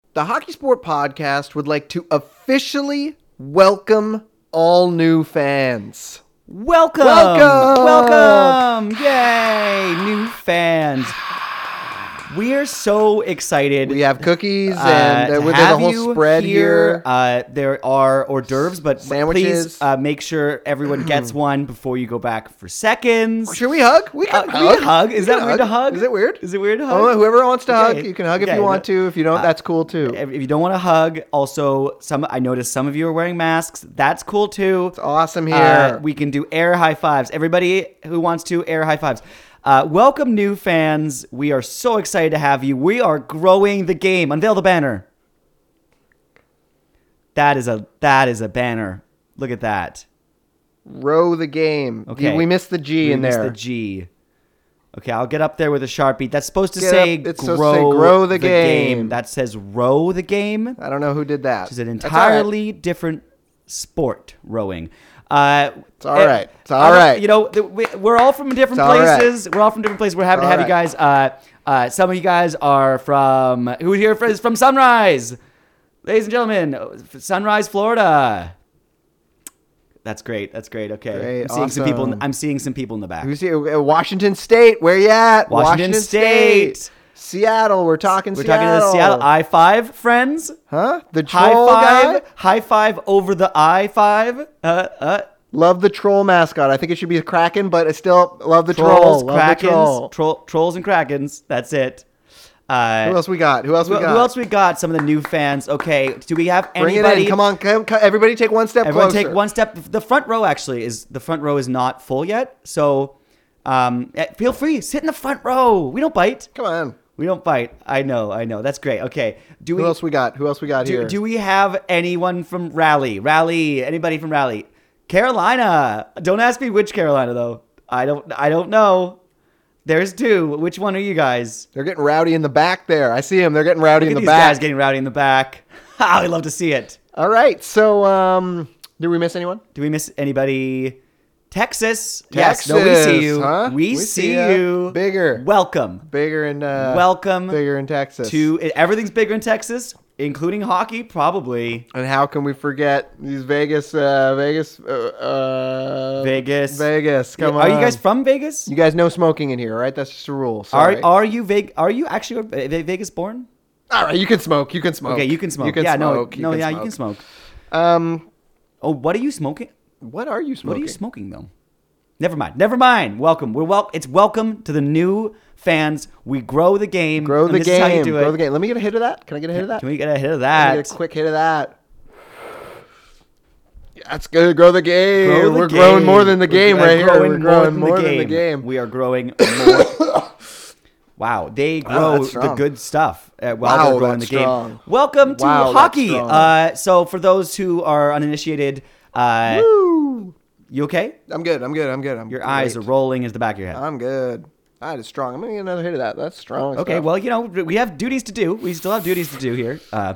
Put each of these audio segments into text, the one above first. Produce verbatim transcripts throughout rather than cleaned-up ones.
The Hockey Sport Podcast would like to officially welcome all new fans. Welcome! Welcome! Welcome! Yay! New fans. We are so excited. We have cookies uh, and uh, to there's a have whole you spread here. Uh, there are hors d'oeuvres, but Sandwiches. please uh, make sure everyone gets one before you go back for seconds. Should we hug? We Uh, can can we hug. hug? Is We that can weird to hug? Is it weird? Is it weird to hug? Oh, whoever wants to Okay. hug, you can hug if Okay. you want to. If you don't, Uh, that's cool too. If if you don't want to hug, also some I noticed some of you are wearing masks. That's cool too. It's awesome here. Uh, we can do air high fives. Everybody who wants to, air high fives. Uh, welcome, new fans. We are so excited to have you. We are growing the game. Unveil the banner. That is a that is a banner. Look at that. Row the game. Okay. We missed the G We in missed there. the G. Okay, I'll get up there with a Sharpie. That's supposed to Get say up. It's grow, supposed to say grow the game. That says row the game. I don't know who did that. Which is an That's all right. entirely different sport, rowing. Uh, It's all right. It's all I don't- right. You know, the, we, we're all from different It's all right. places. We're all from different places. We're happy It's to have all you guys. Uh, uh, some of you guys are from, who here is from Sunrise? Ladies and gentlemen, Sunrise, Florida. That's great. That's great. Okay. Great, I'm seeing some people. In, awesome. I'm seeing some people in the back. Who's here? Uh, Washington State. Where you at? Washington State. Seattle. We're talking We're Seattle. talking to Seattle. I five, friends. Huh? The High troll five. guy? High five over the I five. Uh, uh. Love the troll mascot. I think it should be a Kraken, but I still love the Trolls, troll. Love the Krakens, troll. troll, trolls and Krakens. That's it. Uh, Who else we got? Who else who, we got? who else we got? Some of the new fans. Okay, do we have Bring anybody? it in. Come on. Come, come, everybody take one step Everyone closer. take one step. The front row actually is the front row is not full yet, so um, eh, feel free. Sit in the front row. We don't bite. Come on. We don't bite. I know. I know. That's great. Okay. Do Who we? else we got? Who else we got do, here? do we have anyone from Raleigh? Raleigh. Anybody from Raleigh? Carolina. Don't ask me which Carolina though. I don't. I don't know. There's two. Which one are you guys? They're getting rowdy in the back there. I see them. They're getting rowdy Look in at the these back. guys getting rowdy in the back. I love to see it. All right. So, um, did we miss anyone? Do we miss anybody? Texas. Texas, Yes. No, we see you. huh? We, We see, see ya. you. Bigger. Welcome. Bigger in uh, Welcome bigger in Texas. to everything's bigger in Texas, including hockey, probably. And how can we forget these Vegas, uh, Vegas, uh, uh, Vegas. Vegas? Come Are on. you guys from Vegas? You guys know smoking in here, right? That's just a rule. Sorry. Are are you Veg? Are you actually Ve- Vegas born? All right, you can smoke. You can smoke. Okay, you can smoke. You can yeah, smoke. no, you no, can yeah, smoke. you can smoke. Um, Oh, what are you smoking? what are you What smoking? are you smoking though? Never mind. Never mind. Welcome. We're wel- It's welcome to the new fans. We grow the game. Grow and the this is how you game. do Grow it. the game. Let me get a hit of that. Can I get a hit of that? Can we get a hit of Let that? me get a quick hit of that. That's good. Grow the game. Grow the We're game. growing more than the We're game gro- right here. growing We're growing more more than than the game. We are growing more. Wow, they grow that's the strong. good stuff uh, while Wow, they're growing that's the game. strong. Welcome to Wow, that's hockey. strong. Uh, so for those who are uninitiated, uh, Woo. you okay? I'm good. I'm good. I'm good. I'm Your great. eyes are rolling into the back of your head. I'm good. That is strong. I'm gonna get another hit of that. That's strong. Okay, stuff. well, you know, we have duties to do. We still have duties to do here. Uh,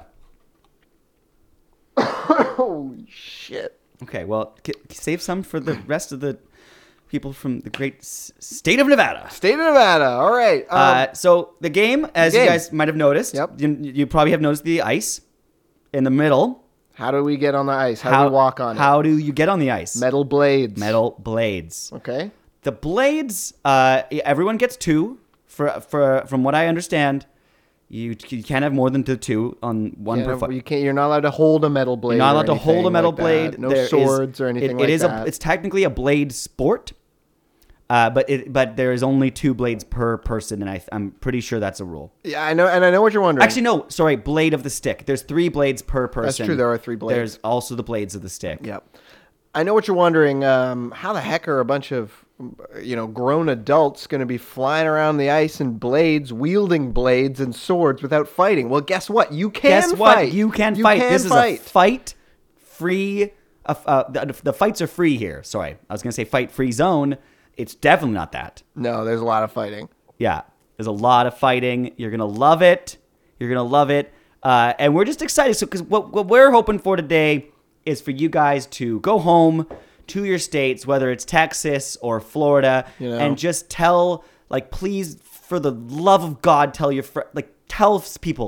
Holy shit. okay, well, k- save some for the rest of the people from the great s- state of Nevada. State of Nevada. All right. Um, Uh, so the game, as game. you guys might have noticed, Yep. you, you probably have noticed the ice in the middle. how do we get on the ice? How, do we walk on How do you get on the ice? it? Metal blades. Metal blades. Okay. The blades, uh, everyone gets two. For for from what I understand, you you can't have more than the two on one Can't per have- foot. you can't. You're not allowed to hold a metal blade. You're not or allowed to hold a anything metal like that. blade. No There is- swords or anything it, like it is that. A, it's technically a blade sport, uh, but it but there is only two blades per person, and I I'm pretty sure that's a rule. Yeah, I know, and I know what you're wondering. Actually, no, sorry, blade of the stick. There's three blades per person. true, there are three blades. There's also the blades of the stick. Yep. I know what you're wondering. Um, how the heck are a bunch of, you know, grown adults going to be flying around the ice in blades, wielding blades and swords without fighting? Well, guess what? You can Guess what? fight. You can fight. Can this fight. is a fight free. Uh, uh, the, the fights are free here. Sorry, I was gonna say fight free zone. It's definitely not that. No, there's a lot of fighting. Yeah, there's a lot of fighting. You're gonna love it. You're gonna love it. Uh, and we're just excited. So, because what what we're hoping for today is for you guys to go home to your states, whether it's Texas or Florida, You know. and just tell, like, please, for the love of God, tell your fr- like tell people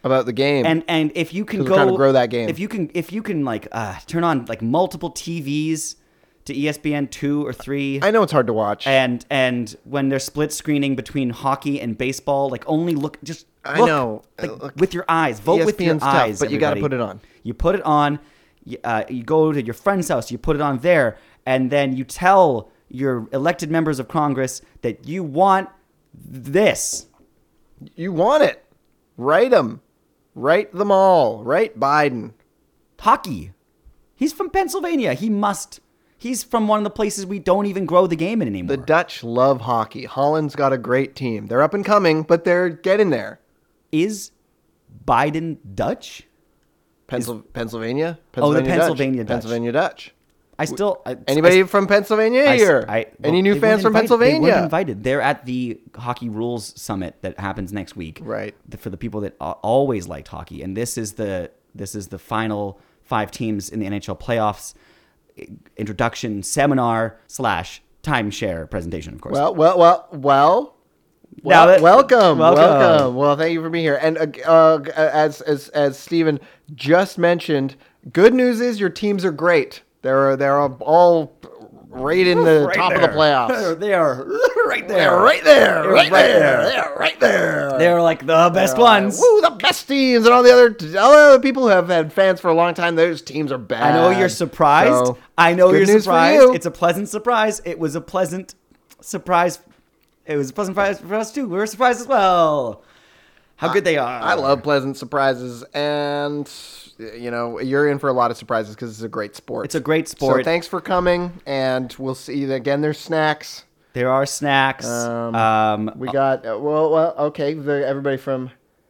about the game. And and if you can 'Cause go we're trying to grow that game. if you can if you can like uh, turn on like multiple T Vs to E S P N two or three. I know it's hard to watch. And and when they're split screening between hockey and baseball, like only look just I look, know. like, Look, with your eyes. Vote with your E S P N's tough, eyes. but you gotta everybody. put it on. You put it on. You, uh, you go to your friend's house. You put it on there, and then you tell your elected members of Congress that you want this. You want it. Write them. Write them all. Write Biden. Hockey. He's from Pennsylvania. He must. He's from one of the places we don't even grow the game in anymore. The Dutch love hockey. Holland's got a great team. They're up and coming, but they're getting there. Is Biden Dutch? Pensil- Pennsylvania? Oh, the Pennsylvania Pennsylvania Dutch. Pennsylvania Dutch. I still. I, Anybody I, from Pennsylvania I- here? I- Any well, new they fans weren't from invited. They Pennsylvania? weren't invited. They're at the Hockey Rules Summit that happens next week. Right. The- For the people that a- always liked hockey, and this is the this is the final five teams in the N H L playoffs i- introduction seminar slash timeshare presentation. Of course. Well, well, well, well. Now Well, that- welcome, welcome, welcome. Well, thank you for being here. And uh, uh, as as as Stephen just mentioned, good news is your teams are great. They're they're all right in the Right top there. of the playoffs. They are right there. They're right there, They're right, right there. there. They're right there. They're like the best They're ones. Like, woo, the best teams, and all the other all the other people who have had fans for a long time. Those teams are bad. I know you're surprised. So, I know good you're news for surprised. you. It's a pleasant surprise. It was a pleasant surprise. It was a pleasant surprise for us too. We were surprised as well. How good they are. I love pleasant surprises, and you know you're in for a lot of surprises because it's a great sport. It's a great sport. So thanks for coming, and we'll see you again. There's snacks. There are snacks. Um, Um, We got uh, well, well, okay. The, everybody from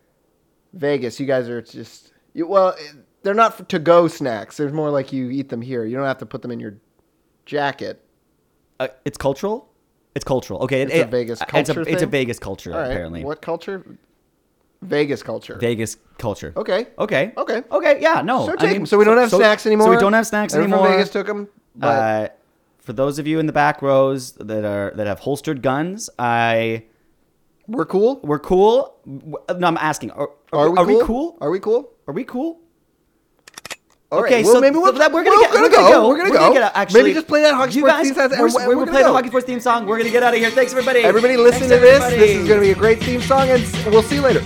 Vegas, you guys are just you, well. They're not for to-go snacks. There's more like you eat them here. You don't have to put them in your jacket. uh, it's cultural. It's cultural. Okay, It's it, a Vegas it- It's a, culture it's a thing? Vegas culture All right. apparently. What culture? Vegas culture. Vegas culture. Okay. Okay. Okay. Okay. Yeah. No. So I take mean, 'em. So we don't have so- snacks anymore. So we don't have snacks Everyone anymore. from Vegas took them. But Uh, for those of you in the back rows that are that have holstered guns, I we're cool. we're cool. W- No, I'm asking. Are, Are we are cool? we cool? Are we cool? Are we cool? All right, Okay, well, so maybe we'll, so that we're gonna we're get, gonna we're go. gonna go. We're gonna go. get, actually, maybe just play that hockey you sports guys, theme song. and We're, we're, we're, we're gonna gonna play go. the hockey sports theme song. We're gonna get out of here. Thanks everybody. Everybody, listen Thanks, to this. everybody. This is going to be a great theme song, and s- we'll see you later.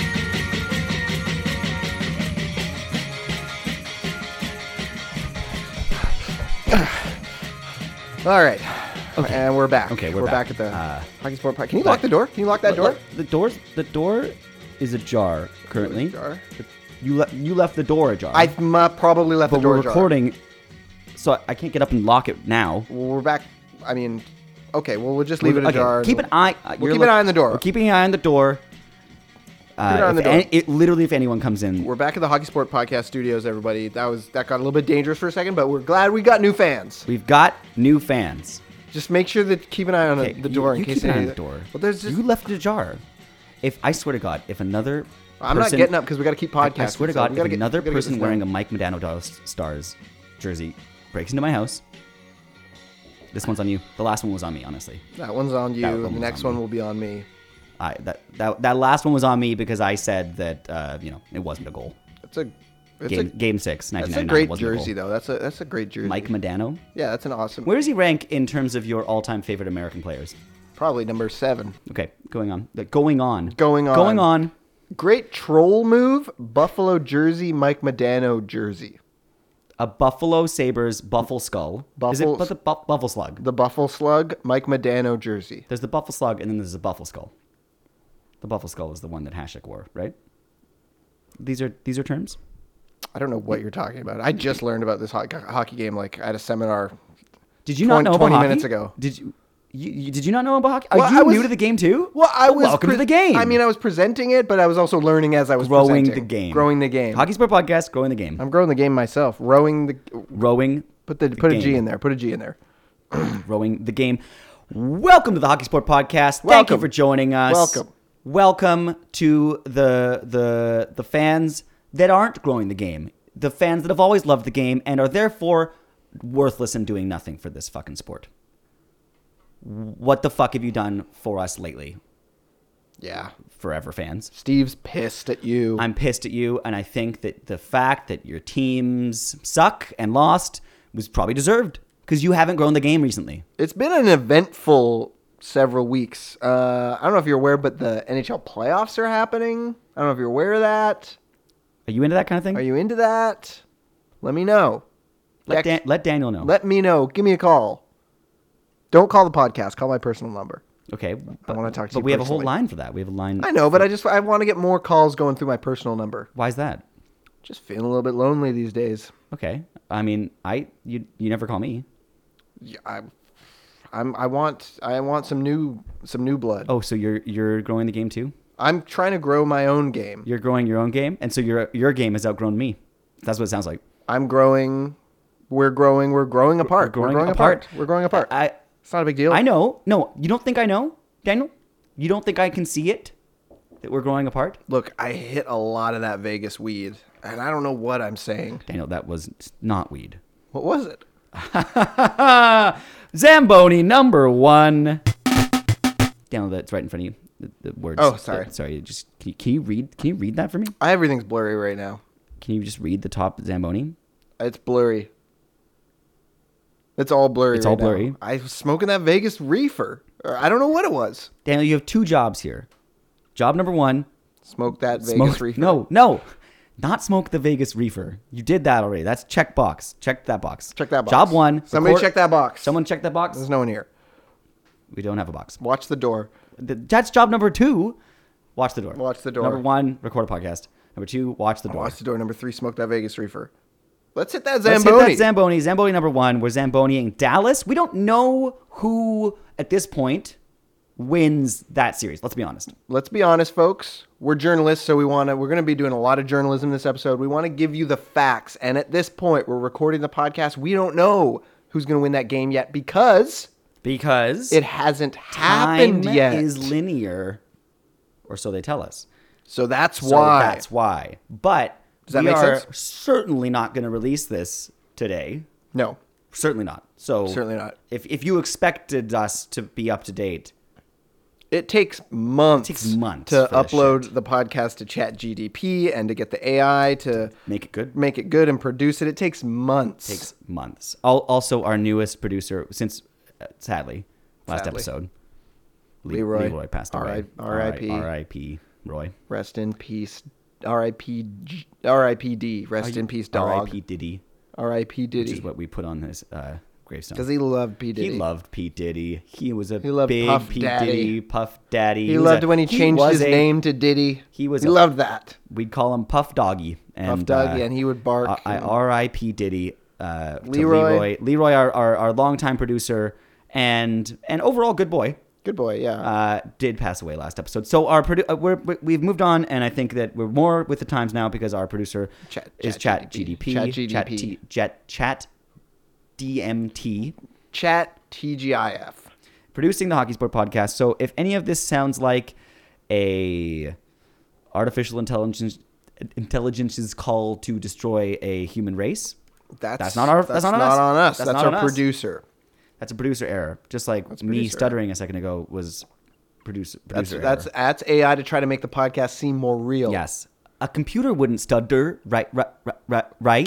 All right. Okay. And we're back. Okay, we're back. back. at the Uh, hockey sport. Pod- Can you back. lock the door? Can you lock that door? The doors. The door is ajar currently. Jar. You le- you left the door ajar. I uh, probably left but the door we're ajar. recording, so I can't get up and lock it now. Well, we're back. I mean, okay. Well, we'll just leave it Okay, ajar. Keep an eye. uh, We'll you're keep look- an eye on the door. We're keeping an eye on the door. Uh, an eye on if the door. any- it, literally, if anyone comes in, We're back at the Hockey Sport Podcast Studios, everybody. That was that got a little bit dangerous for a second, but we're glad we got new fans. we've got new fans. Just make sure that keep an eye on Okay, the you- door you in case keep an eye on any- the door. Well, there's just You left it ajar. If I swear to God, if another I'm not person- getting up because we got to keep I- podcasting. I swear to so God, we if gotta get- another we gotta get person this wearing done. a Mike Modano Dallas Stars jersey breaks into my house, this one's on you. The last one was on me, honestly. That one's on you. That one The was next on one me. will be on me. I that, that that last one was on me because I said that uh, you know it wasn't a goal. That's a it's Game a game six, that's a nineteen ninety-nine. great wasn't a jersey goal. though. That's a that's a great jersey. Mike Modano. Yeah, that's an awesome. Where does he rank in terms of your all-time favorite American players? Probably number seven. Okay, going on. Like, Going on. Going on. Going on. Great troll move. Buffalo jersey. Mike Modano jersey. A Buffalo Sabres Buffalo Skull. Is Buffalo- it but the bu- Buffalo Slug? The Buffalo Slug. Mike Modano jersey. There's the Buffalo Slug, and then there's the Buffalo Skull. The Buffalo Skull is the one that Hasek wore, right? These are these are terms. I don't know what you're talking about. I just learned about this ho- hockey game like at a seminar. Did you not twenty know about twenty hockey? minutes ago. Did you, you, you did you not know about hockey? Are Well, you I was- new to the game too? Well, I was welcome pre- to the game. I mean, I was presenting it, but I was also learning as I was growing presenting. the game. Growing the game. Hockey Sport Podcast, growing the game. I'm growing the game myself. Rowing the Rowing, put the, put a G game. in there. Put a G in there. rowing the game. Welcome to the Hockey Sport Podcast. Thank Welcome. you for joining us. Welcome. Welcome to the the the fans that aren't growing the game. The fans that have always loved the game and are therefore worthless and doing nothing for this fucking sport. What the fuck have you done for us lately? Yeah. Forever fans. Steve's pissed at you. I'm pissed at you, and I think that the fact that your teams suck and lost was probably deserved because you haven't grown the game recently. It's been an eventful several weeks. Uh, I don't know if you're aware, but the N H L playoffs are happening. I don't know if you're aware of that. Are you into that kind of thing? Are you into that? Let me know. Let, Text- Dan- let Daniel know. Let me know. Give me a call. Don't call the podcast. Call my personal number. Okay, but, I want to talk to but you we have a whole personally. line for that. We have a line. I know, but I just I want to get more calls going through my personal number. Why is that? Just feeling a little bit lonely these days. Okay, I mean, I you you never call me. Yeah, I, I'm I want I want some new some new blood. Oh, so you're you're growing the game too? I'm trying to grow my own game. You're growing your own game, and so your your game has outgrown me. That's what it sounds like. I'm growing. We're growing. We're growing apart. We're growing apart. apart. We're growing apart. I it's not a big deal. I know. No, you don't think I know, Daniel? You don't think I can see it that we're growing apart? Look, I hit a lot of that Vegas weed, and I don't know what I'm saying. Daniel, that was not weed. What was it? Zamboni number one. Daniel, that's right in front of you. The, the words. Oh, sorry. the- sorry. Just can you, can you read? Can you read that for me? Everything's blurry right now. Can you just read the top Zamboni? It's blurry. It's all blurry. It's right all now. blurry. I was smoking that Vegas reefer. Or I don't know what it was. Daniel, you have two jobs here. Job number one. Smoke that Vegas Smoke, reefer. no, no, not smoke the Vegas reefer. You did that already. That's check box. Check that box. Check that box. Job one. Somebody record- check that box. Someone check that box. There's no one here. We don't have a box. Watch the door. The- That's job number two. Watch the door. Watch the door. Number one, record a podcast. Number two, watch the door. Watch the door. Number three, smoke that Vegas reefer. Let's hit that Let's Zamboni. hit that Zamboni. Zamboni number one. We're Zamboniing Dallas. We don't know who at this point wins that series. Let's be honest. Let's be honest, folks. We're journalists, so we want to. We're going to be doing a lot of journalism this episode. We want to give you the facts, and at this point, we're recording the podcast. We don't know who's going to win that game yet because Because it hasn't happened time yet. is linear, or so they tell us. So that's So why. that's why. But Does that we make are sense? certainly not going to release this today. No, Certainly not. So certainly not. If if you expected us to be up to date, It takes months. It takes months to for this upload shit. the podcast to ChatGPT and to get the A I to make it good. make it good and produce it. It takes months. Takes months. Al- Also, our newest producer, since uh, sadly last Sadly. episode, Le- Leroy. Leroy passed away. R I P R I P Roy. Rest in peace. R I P G- R I P D. Rest in peace, dog. R I P Diddy, R I P which Diddy. is what we put on his uh, gravestone. Because he loved P. Diddy. He loved Pete Diddy. He was a He loved big Puff Pete Daddy. Diddy, Puff Daddy. He was loved a- when he changed was his a- name to Diddy. He was He a- loved that. We'd call him Puff Doggy. And, Puff Doggy, uh, and he would bark. uh, I and- R I P Diddy. Uh, to Leroy. Leroy. Leroy, our, our, our longtime producer and and overall good boy. Good boy, yeah. Uh, did pass away last episode. So our produ- uh, we're, we- we've moved on, and I think that we're more with the times now because our producer Chat- is Chat Chat G D P. G D P, Chat G D P. Chat T- Jet Chat D M T, Chat T G I F. producing the Hockey Sport podcast. So if any of this sounds like a artificial intelligence intelligence's call to destroy a human race, That's, That's not our- that's not on us. on us. That's That's, not our on us. producer. that's a producer error. Just like That's me producer stuttering a second ago was producer That's producer that's error. that's A I to try to make the podcast seem more real. Yes. A computer wouldn't stutter, right, right, right, right?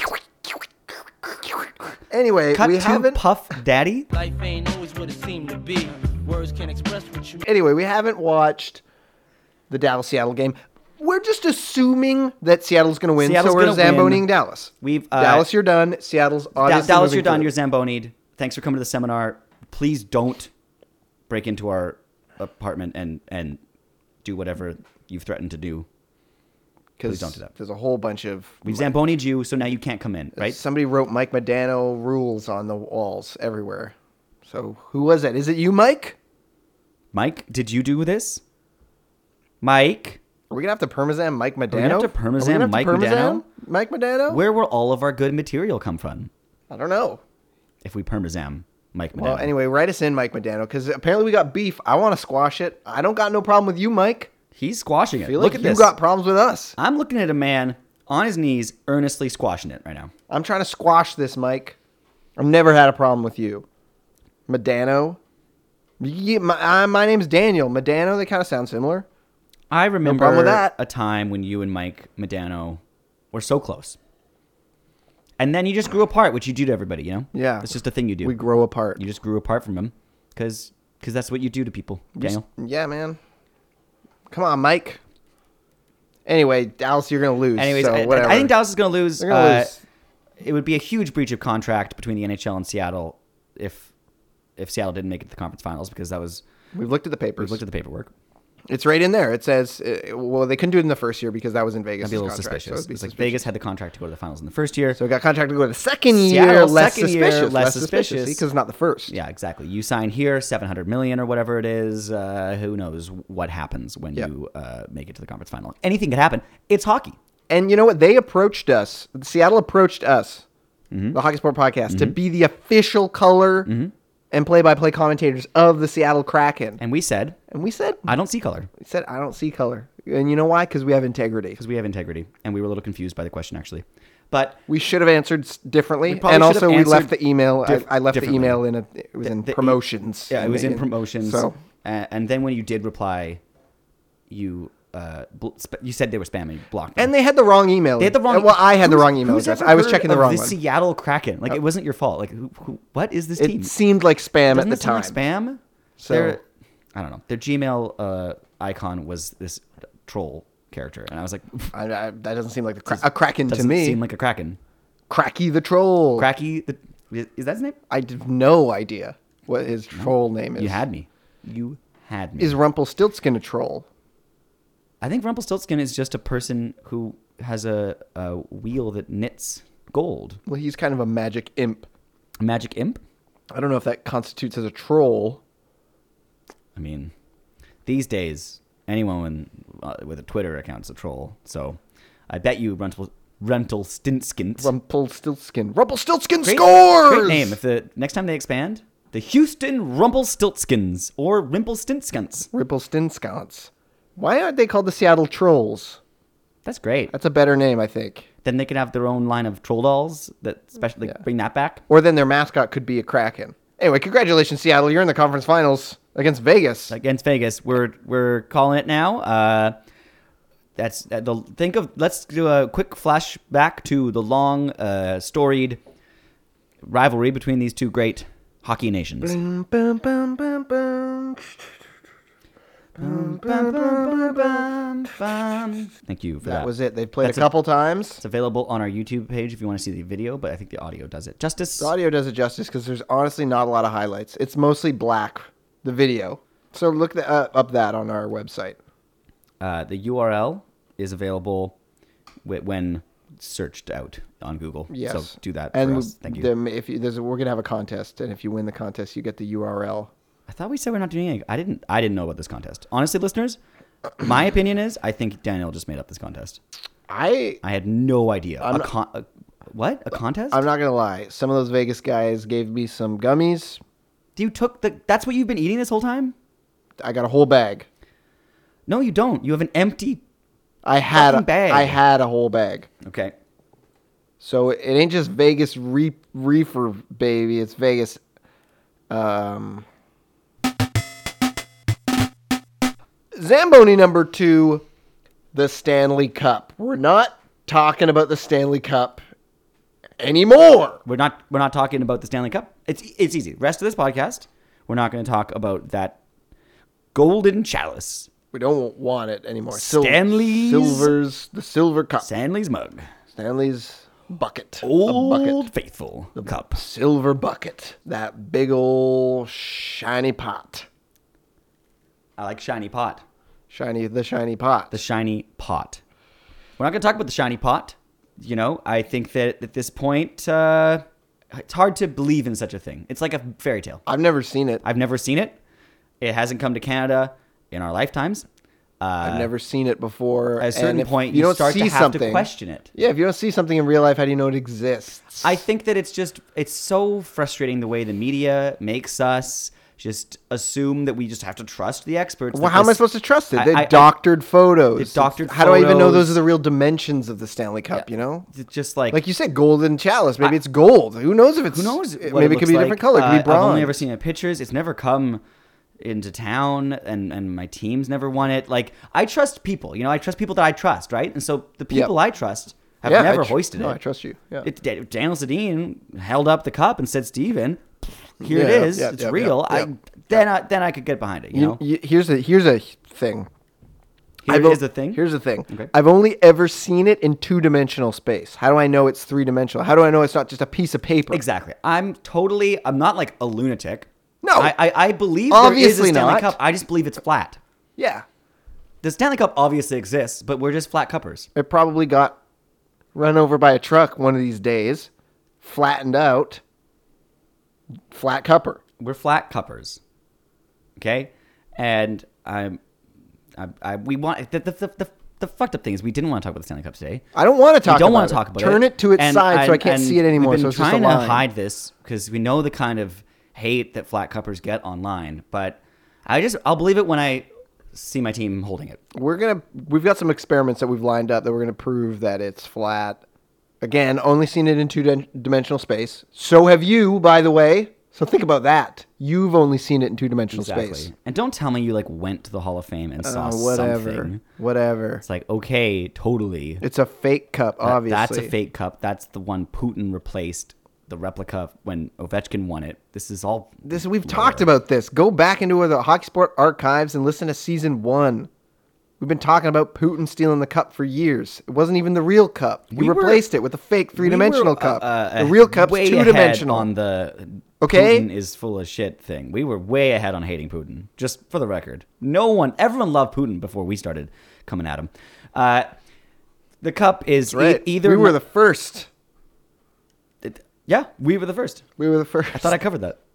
Anyway, Cut we to haven't. Puff Daddy. Life ain't always what it seemed to be. Words can't express what you Anyway, we haven't watched the Dallas Seattle game. We're just assuming that Seattle's going to win, Seattle's so we're gonna Zamboniing win. Dallas. We've uh, Dallas, you're done. Seattle's Da- obviously Dallas, moving you're done. forward. You're Zambonied. Thanks for coming to the seminar. Please don't break into our apartment and and do whatever you've threatened to do. Please don't do that. There's a whole bunch of. We've Zambonied you, so now you can't come in, right? Somebody wrote Mike Modano rules on the walls everywhere. So who was that? Is it you, Mike? Mike, did you do this? Mike, Are we gonna have to Parmesan Mike Modano? gonna have to Are we Parmesan gonna have to Mike Parmesan Modano? Mike Modano? where will all of our good material come from I don't know. if we Parmesan Mike Modano? Well, anyway, write us in, Mike Modano, because apparently we got beef. I want to squash it. I don't got no problem with you, Mike. He's squashing it. I feel Look like at you this. got problems with us. I'm looking at a man on his knees, earnestly squashing it right now. I'm trying to squash this, Mike. I've never had a problem with you. Modano. Yeah, my, uh, my name's Daniel. Modano, they kind of sound similar. I remember problem with that. a time when you and Mike Medano were so close. And then you just grew apart, which you do to everybody, you know? Yeah. It's just a thing you do. We grow apart. You just grew apart from him because that's what you do to people, Daniel. Yeah, man. Come on, Mike. Anyway, Dallas, you're going to lose. Anyways, so I, whatever. I think Dallas is going to lose. They're gonna Uh, lose. It would be a huge breach of contract between the N H L and Seattle if if Seattle didn't make it to the conference finals because that was We've looked at the papers. we've looked at the paperwork. It's right in there. It says, uh, well, they couldn't do it in the first year because that was in Vegas. That'd be a little contract, suspicious. So it'd be it's like suspicious. Vegas had the contract to go to the finals in the first year. So it got contracted to go to the second year, Seattle, less second year, suspicious. less Less suspicious. suspicious. Because it's not the first. Yeah, exactly. You sign here, seven hundred million or whatever it is. Uh, who knows what happens when Yeah. you uh, make it to the conference final? Anything could happen. It's hockey. And you know what? They approached us. Seattle approached us, Mm-hmm. the Hockey Sport Podcast, to be the official color Mm-hmm. and play-by-play commentators of the Seattle Kraken. And we said, And we said, I don't see color we said, I don't see color. And you know why? Because we have integrity. because we have integrity. And we were a little confused by the question, actually. But We should have answered s- differently. We probably And should have also, we left answered the email. diff- I, I left the differently. email in a. It was in the- promotions. yeah, it was in And- promotions. So and, and then when you did reply, you uh, bl- sp- you said they were spamming. You blocked them. and they had the wrong email. They had the wrong. Well, I had the who's- wrong email who's address. ever I was heard checking the of wrong the one. Seattle Kraken. Like it wasn't your fault. Like who, who, what is this team? It seemed like spam Doesn't at the it seem time. like spam? So- Their, I don't know. Their Gmail uh, icon was this troll character, and I was like, I, I, that doesn't seem like the cra- a Kraken to doesn't me. seem like a Kraken. Cracky the troll. Cracky. The, is that his name? I have no idea what his troll name is. You had me. You had me. Is Rumpelstiltskin a troll? I think Rumpelstiltskin is just a person who has a, a wheel that knits gold. Well, he's kind of a magic imp. A magic imp? I don't know if that constitutes as a troll. I mean, these days, anyone uh, with a Twitter account's a troll. So I bet you Runtel, Rumpelstiltskins. Rumpelstiltskin. Rumpelstiltskin Great- scores! Great name. If the next time they expand, the Houston Rumpelstiltskins or Rimpelstiltskins. Rumpelstiltskins. Why aren't they called the Seattle Trolls? That's great. That's a better name, I think. Then they could have their own line of troll dolls that especially Yeah. bring that back. Or then their mascot could be a Kraken. Anyway, congratulations, Seattle. You're in the conference finals against Vegas. Against Vegas. We're we're calling it now. Uh, that's uh, the think of. Let's do a quick flashback to the long, uh, storied rivalry between these two great hockey nations. Bum, bum, bum, bum, bum. Thank you for That that. was it. They've played That's a a- couple times. It's available on our YouTube page if you want to see the video, but I think the audio does it justice. The audio does it justice because there's honestly not a lot of highlights. It's mostly black, the video. So look the, uh, up that on our website. Uh, the U R L is available wh- when searched out on Google. Yes. So do that and for us. Thank you. the- if you, there's a, we're gonna have a contest, and if you win the contest, you get the U R L. I thought we said we're not doing anything. I didn't. I didn't know about this contest. Honestly, listeners, my opinion is I think Daniel just made up this contest. I I had no idea. I'm a not- con- a, what? A contest? I'm not gonna lie. Some of those Vegas guys gave me some gummies. You took the. That's what you've been eating this whole time? I got a whole bag. No, you don't. You have an empty. I had a, Fucking bag. I had a whole bag. Okay. So it ain't just Vegas re- reefer, baby. It's Vegas. Um, Zamboni number two, the Stanley Cup. We're not talking about the Stanley Cup anymore. We're not. We're not talking about the Stanley Cup. It's it's easy. Rest of this podcast, we're not going to talk about that golden chalice, We don't want it anymore. Stanley's- Silver's the Silver Cup. Stanley's mug, Stanley's bucket. old A bucket. faithful cup. Silver bucket. That big old shiny pot. I like shiny pot. Shiny, the shiny pot. The shiny pot. We're not going to talk about the shiny pot. You know, I think that at this point, uh, it's hard to believe in such a thing. It's like a fairy tale. I've never seen it. I've never seen it. It hasn't come to Canada in our lifetimes. Uh, I've never seen it before. At a certain and if point, you you, don't start see to have something, to question it. Yeah, if you don't see something in real life, how do you know it exists? I think that it's just, it's so frustrating the way the media makes us just assume that we just have to trust the experts. Well, that how am I this- supposed to trust it? I- They I- I- doctored photos. They doctored How do I even know those photos. are the real dimensions of the Stanley Cup? You know, It's just like, like you said, golden chalice. Maybe I- it's gold. Who knows if it's who knows? it- what maybe it, looks could be a like. different color. It could Uh, be bronze. I've only ever seen it in pictures. It's never come into town, and, and my team's never won it. Like, I trust people. You know, I trust people that I trust, right? And so the people Yep. I trust have Yeah, never I tr- hoisted no, it. I trust you. Yeah. It, Daniel Sedin held up the cup and said, "Steven, here it Yeah, is. yeah, it's yeah, real." yeah, I yeah. then I then I could get behind it. You, You- know, you- here's a here's a thing. here I've is o- the thing. Here's the thing. Okay. I've only ever seen it in two dimensional space. How do I know it's three dimensional? How do I know it's not just a piece of paper? Exactly. I'm totally. I'm not like a lunatic. No. I I, I believe Obviously there is a Stanley not. Cup. I just believe it's flat. Yeah. The Stanley Cup obviously exists, but we're just flat cuppers. It probably got run over by a truck one of these days, flattened out, flat cupper. We're flat cuppers. Okay, and I'm. I, I we want the the, the the the fucked up thing is we didn't want to talk about the Stanley Cup today. I don't want to talk We don't about want to it. talk about Turn it. it to its And- side so I and- can't and see it anymore. We've So been it's just a trying to line. hide this because we know the kind of hate that flat cuppers get online. But I just I'll believe it when I see my team holding it. We're gonna we've got some experiments that we've lined up that we're gonna prove that it's flat. Again, only seen it in two din- dimensional space. So have you, by the way. So think about that. You've only seen it in two dimensional space. And don't tell me you like went to the Hall of Fame and saw Uh, whatever. something. Whatever. It's like okay, totally. It's a fake cup, That- obviously. That's a fake cup. That's the one Putin replaced the replica when Ovechkin won it. This is all. This we've talked about this. Go back into the Hockey Sport archives and listen to season one. We've been talking about Putin stealing the cup for years. It wasn't even the real cup. You We were- replaced it with a fake three-dimensional we were, cup. uh, the real cup's way two-dimensional. ahead on the Okay? Putin is full of shit thing. We were way ahead on hating Putin. Just for the record, no one, everyone loved Putin before we started coming at him. Uh, the cup is e- right. either we were the first. it- yeah, we were the first. We were the first. I thought I covered that.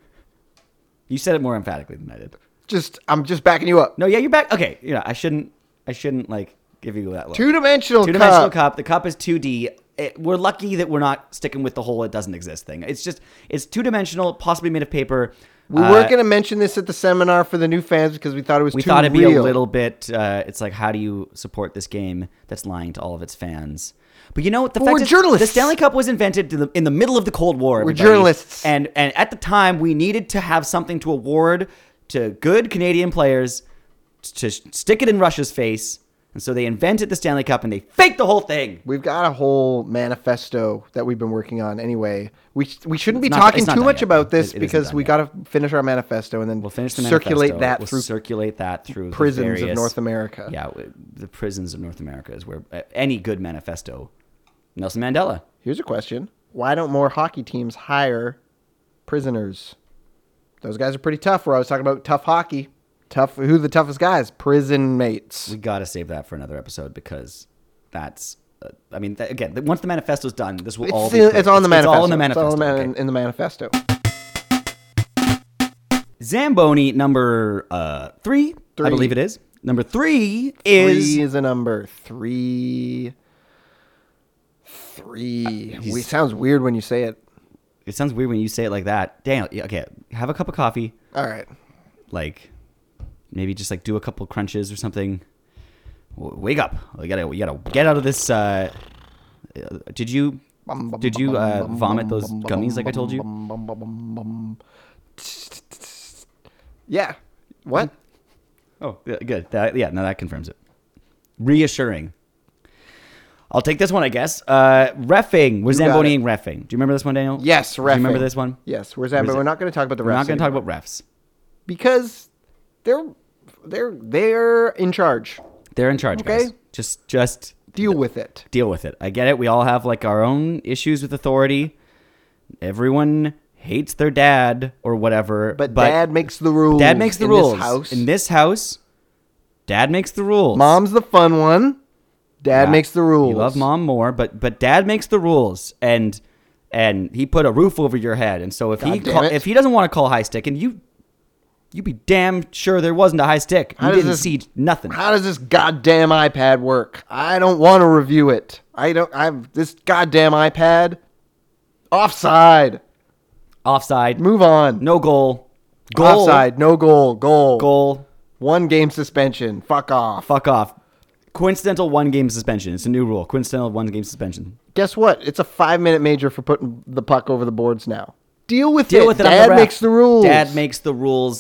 You said it more emphatically than I did. just I'm just backing you up. No, yeah, you're back. Okay, you know, I shouldn't, I shouldn't like give you that look. Two-dimensional, Two-dimensional cup. cup. The cup is two D. It, we're lucky that we're not sticking with the whole "it doesn't exist" thing. It's just it's two-dimensional, possibly made of paper. We Uh, weren't going to mention this at the seminar for the new fans because we thought it was We too thought it'd be real. a little bit. Uh, it's like, how do you support this game that's lying to all of its fans? But you know what? The Well, fact we're is, journalists. the Stanley Cup was invented in the, in the middle of the Cold War. We're everybody. journalists. and and at the time, we needed to have something to award to good Canadian players to sh- stick it in Russia's face. And so they invented the Stanley Cup and they faked the whole thing. We've got a whole manifesto that we've been working on anyway. We we shouldn't be It's not- talking it's not too done much yet. about this It- it isn't because done we yet. got to finish our manifesto and then We'll finish the circulate manifesto. that we'll through circulate that through the prisons of various- North America. Yeah, w- the prisons of North America is where uh, any good manifesto. Nelson Mandela. Here's a question: why don't more hockey teams hire prisoners? Those guys are pretty tough. We're always talking about tough hockey. Tough. Who are the toughest guys? Prison mates. We got to save that for another episode because that's. Uh, I mean, th- again, th- once the manifesto's done, this will all It's, be. it's clear. on the manifesto. It's all in the manifesto. It's all in, okay. in the manifesto. Zamboni number uh, three, Three. I believe it is. Number three is. Three is a number. Three. Three. He's- We, sounds weird when you say it. It sounds weird when you say it like that. Daniel, yeah, okay, have a cup of coffee. All right. Like, maybe just like do a couple crunches or something. W- Wake up! You gotta, you gotta get out of this. Uh, uh, did you, did you uh, vomit those gummies like I told you? Yeah. What? Oh, yeah, good. That, yeah, no, that confirms it. Reassuring. I'll take this one, I guess. Uh, reffing. We're You got Zamboniing reffing. Do you remember this one, Daniel? Yes, Do reffing. you remember this one? Yes, where's that? What is But it? we're not going to talk about the refs. We're not going to talk anymore. about refs. because they're they're they're in charge. They're in charge, Okay. guys. Just, just Deal with it. deal with it. I get it. We all have like our own issues with authority. Everyone hates their dad or whatever. But, dad makes the rules. Dad makes the in rules. This house. In this house, dad makes the rules. Mom's the fun one. Dad Yeah. makes the rules. You love mom more, but but dad makes the rules, and and he put a roof over your head. And so if he God damn call, it. if he doesn't want to call high stick, and you you be damn sure there wasn't a high stick. How You does didn't this- see nothing. How does this goddamn iPad work? I don't want to review it. I don't. I've this goddamn iPad. Offside. Offside. Move on. No goal. Goal. Offside. No goal. Goal. Goal. One game suspension. Fuck off. Fuck off. Coincidental one game suspension. It's a new rule. Coincidental one game suspension. Guess what? It's a five minute major for putting the puck over the boards now. Deal with Deal it. with it. I'm Dad the ref. makes the rules. Dad makes the rules,